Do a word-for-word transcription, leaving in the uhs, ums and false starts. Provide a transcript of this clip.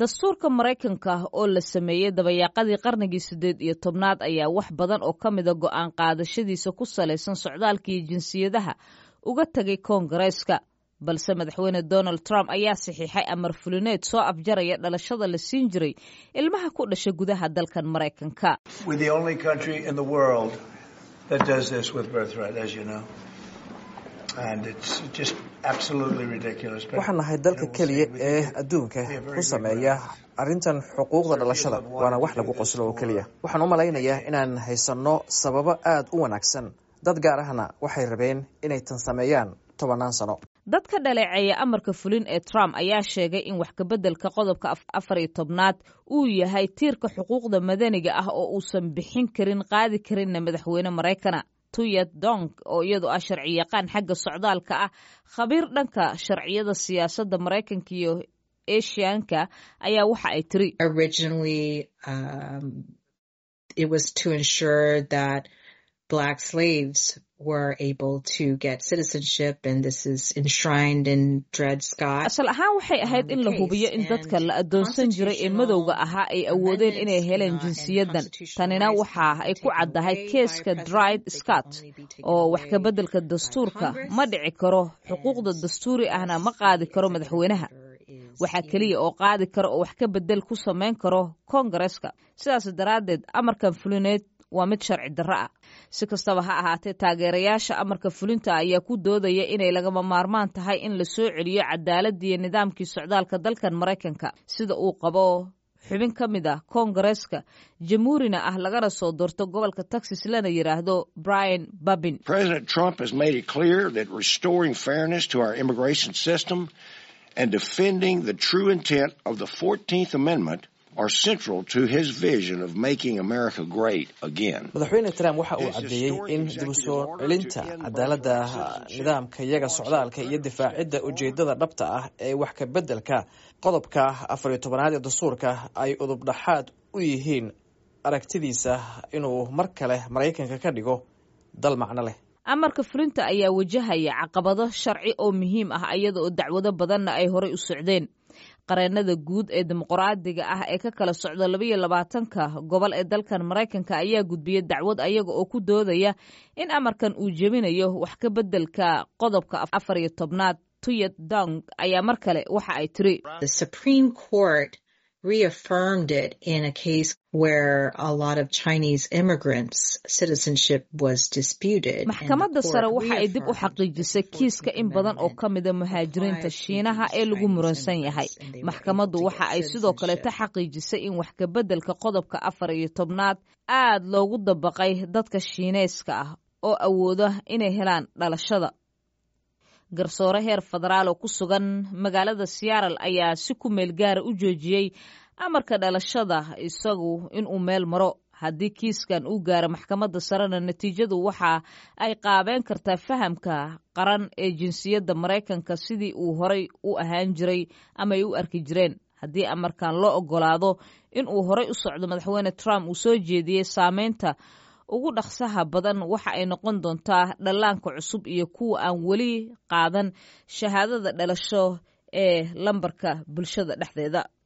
dastuurka Mareykanka oo la sameeyay dabayaaqadii qarnigii sideed iyo tobnaad ayaa wax badan oo ka mid ah go'aan qaadashadiisa ku saleysan socdaalka iyo jinsiyadaha uga tagay Koongareeska balse madaxweyne Donald Trump ayaa saxiixay amar fulineed soo afjaraya dhalashada la siin jiray ilmaha ku dhashay gudaha dalkan Mareykanka. We're the only country in the world that does this with birthright, as you know. And it's just absolutely ridiculous. waxaan nahay dalka kaliya ee adduunka ku sameeya arrintan xuquuqda dhalashada waana wax lagu qoslo oo kaliya. waxaan u malaynayaa inaan haysano sababo aad u wanaagsan. dad gaar ahna waxay rabeen inay tan sameeyaan tobanaan sano. dadka dhaleeceeya amarka fulin ee Trump ayaa sheegay in wax ka bedelka qodobka afar iyo tobnaad uu yahay tiirka xuquuqda madaniga ah oo uusan bixin karin qaadi karin madaxweyne Mareykanka. Tuyat Dong oo iyadu ah sharci yaqaan xagga socdaalka ah khabiir dhanka sharciyada siyaasadda Mareykanka iyo Asianka ayaa waxa ay tiri originally um, it was to ensure that black slaves were able to get citizenship, and this is enshrined in Dred Scott. asal ahaan waxay ahayd in la hubiyo in dadka la adoonsan jiray ee madowga ahaa ay awoodeen inay heleen jinsiyadan. tanina waxa ay ku caddahay keeska Dred Scott oo wax ka bedelka dastuurka ma dhici karo, xuquuqda dastuuri ahna ma qaadi karo madaxweynaha. waxa kaliya oo qaadi karo oo wax ka bedel ku sameyn karo Koongareeska. sidaas daraadeed amarkan fulineed waa mid sharci darro ah. si kastaba ha ahaatee taageerayaasha amarka fulinta ayaa ku doodaya inay lagama maarmaan tahay in la soo celiyo cadaaladda iyo nidaamkii socdaalka dalkan Mareykanka sida uu qabo xubin ka mid ah Koongareeska jamhuurina ah lagana soo doorto gobolka Texas lana yiraahdo Brian Babin. President Trump has made it clear that restoring fairness to our immigration system and defending the true intent of the fourteenth Amendment are central to his vision of making America great again. madaxweyne Trump waxa uu cadeeyay in dib u soo celinta cadaaladda nidaamka iyaga socdaalka iyo difaacidda ujeedada dhabta ah ee wax ka bedelka qodobka afar iyo tobnaad ee dastuurka ay udub dhaxaad u yihiin aragtidiisa inuu mar kale Mareykanka ka dhigo dal macno leh. amarka fulinta ayaa wajahaya caqabado sharci oo muhiim ah iyada oo dacwado badanna ay horay u socdeen. qareenada guud ee dimuqraadiga ah ee ka kala socda laba iyo labaatanka gobol ee dalkan Mareykanka ayaa gudbiyay dacwad ayaga oo ku doodaya in amarkan uu jebinayo wax ka bedelka qodobka afar iyo tobnaad. Tuyat Dong ayaa mar kale waxa ay tiri The Supreme Court reaffirmed it in a case where a lot of Chinese immigrants' citizenship was disputed. maxkamadda sare waxa ay dib u xaqiijisay kiiska in badan oo ka mid ah muhaajiriinta Shiinaha ee lagu muransan yahay. maxkamaddu waxa ay sidoo kale ta xaqiijisay in wax ka bedelka qodobka afar iyo tobnaad aad loogu dabaqay dadka Shiineyska ah oo awooda inay helaan dhalashada. garsoore heer federaal oo ku sugan magaalada Seattle ayaa si ku meel gaar u joojiyay amarka dhalashada isagu in uu meel maro. haddii kiiskan uu gaaro maxkamadda sarena natiijadu waxa ay qaabeen kartaa fahamka qaran ee jinsiyadda Mareykanka sidii uu horay u ahaan jiray ama ay u arki jireen. haddii amarkan loo ogolaado in uu horay u socdo madaxweyne Trump uu soo jeediyay saameynta ugu dhaqsaha badan waxa ay noqon doontaa dhallaanka cusub iyo kuwa aan weli qaadan shahaadada dhalasho ee lambarka bulshada dhexdeeda.